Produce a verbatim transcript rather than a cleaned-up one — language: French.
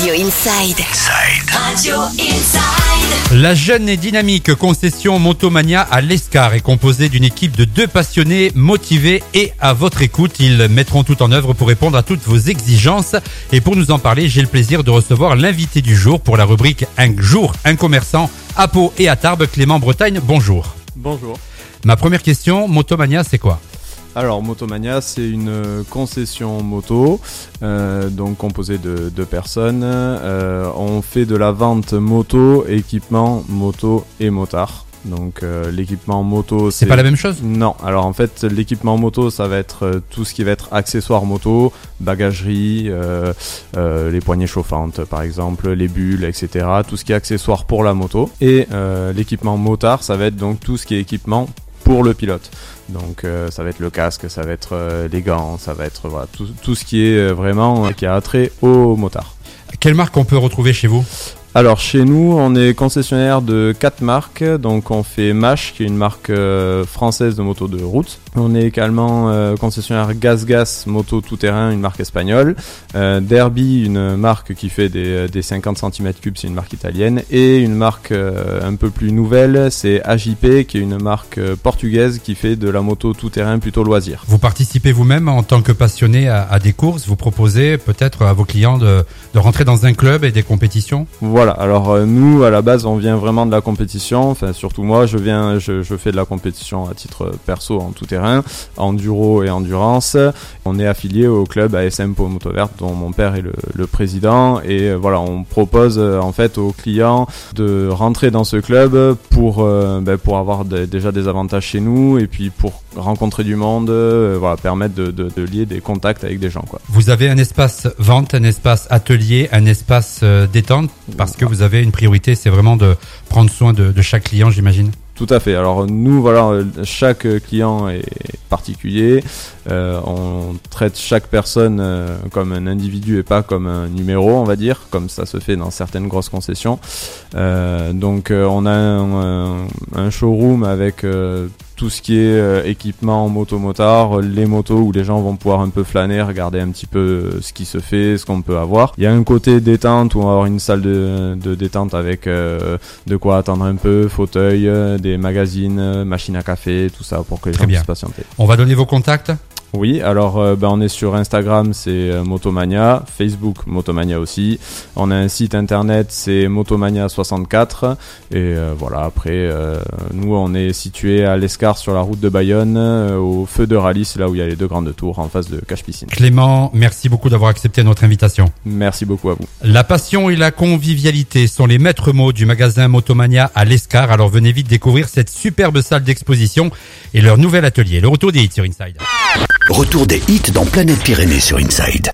Radio Inside. Inside. Radio Inside. La jeune et dynamique concession Motomania à l'Escar est composée d'une équipe de deux passionnés motivés et à votre écoute. Ils mettront tout en œuvre pour répondre à toutes vos exigences. Et pour nous en parler, j'ai le plaisir de recevoir l'invité du jour pour la rubrique Un jour, un commerçant à Pau et à Tarbes, Clément Bretagne. Bonjour. Bonjour. Ma première question, Motomania, c'est quoi ? Alors Motomania, c'est une concession moto, euh, donc composée de deux personnes. Euh, on fait de la vente moto, équipement moto et motard. Donc euh, l'équipement moto, c'est, c'est pas la même chose ? Non. Alors en fait, l'équipement moto, ça va être euh, tout ce qui va être accessoires moto, bagagerie, euh, euh, les poignées chauffantes par exemple, les bulles, et cetera. Tout ce qui est accessoire pour la moto. Et euh, l'équipement motard, ça va être donc tout ce qui est équipement pour le pilote. Donc euh, ça va être le casque, ça va être euh, les gants, ça va être voilà, tout, tout ce qui est euh, vraiment euh, qui a attrait au motard. Quelle marque on peut retrouver chez vous ? Alors chez nous, on est concessionnaire de quatre marques. Donc on fait Mash, qui est une marque euh, française de moto de route. On est également euh, concessionnaire GasGas moto tout-terrain, une marque espagnole. Euh, Derby, une marque qui fait des, des cinquante centimètres cubes, c'est une marque italienne. Et une marque euh, un peu plus nouvelle, c'est A J P, qui est une marque euh, portugaise qui fait de la moto tout-terrain plutôt loisir. Vous participez vous-même en tant que passionné à, à des courses. Vous proposez peut-être à vos clients de, de rentrer dans un club et des compétitions ? Voilà. Voilà, alors euh, nous à la base on vient vraiment de la compétition, enfin surtout moi je viens, je, je fais de la compétition à titre perso en tout terrain, enduro et endurance. On est affilié au club A S M Pau Moto Verte dont mon père est le, le président et euh, voilà on propose euh, en fait aux clients de rentrer dans ce club pour, euh, ben, pour avoir de, déjà des avantages chez nous et puis pour rencontrer du monde, euh, voilà, permettre de, de, de lier des contacts avec des gens quoi. Vous avez un espace vente, un espace atelier, un espace euh, détente parce que vous avez une priorité, c'est vraiment de prendre soin de, de chaque client, j'imagine. Tout à fait. Alors nous, voilà, chaque client est particulier. Euh, on traite chaque personne euh, comme un individu et pas comme un numéro, on va dire, comme ça se fait dans certaines grosses concessions. Euh, donc euh, on a un, un, un showroom avec euh, tout ce qui est euh, équipement moto-motard, les motos où les gens vont pouvoir un peu flâner, regarder un petit peu ce qui se fait, ce qu'on peut avoir. Il y a un côté détente où on va avoir une salle de, de détente avec euh, de quoi attendre un peu, fauteuil, des magazines, machines à café, tout ça pour que les Très gens bien. puissent patienter. On va donner vos contacts ? Oui, alors euh, ben, on est sur Instagram, c'est euh, Motomania, Facebook Motomania aussi. On a un site internet, c'est Motomania soixante-quatre. Et euh, voilà, après, euh, nous on est situé à l'Escar sur la route de Bayonne, euh, au feu de Rallye, c'est là où il y a les deux grandes tours en face de Cache-Piscine. Clément, merci beaucoup d'avoir accepté notre invitation. Merci beaucoup à vous. La passion et la convivialité sont les maîtres mots du magasin Motomania à l'Escar. Alors venez vite découvrir cette superbe salle d'exposition et leur nouvel atelier. Le retour des hits sur Inside. Retour des hits dans Planète Pyrénées sur Inside.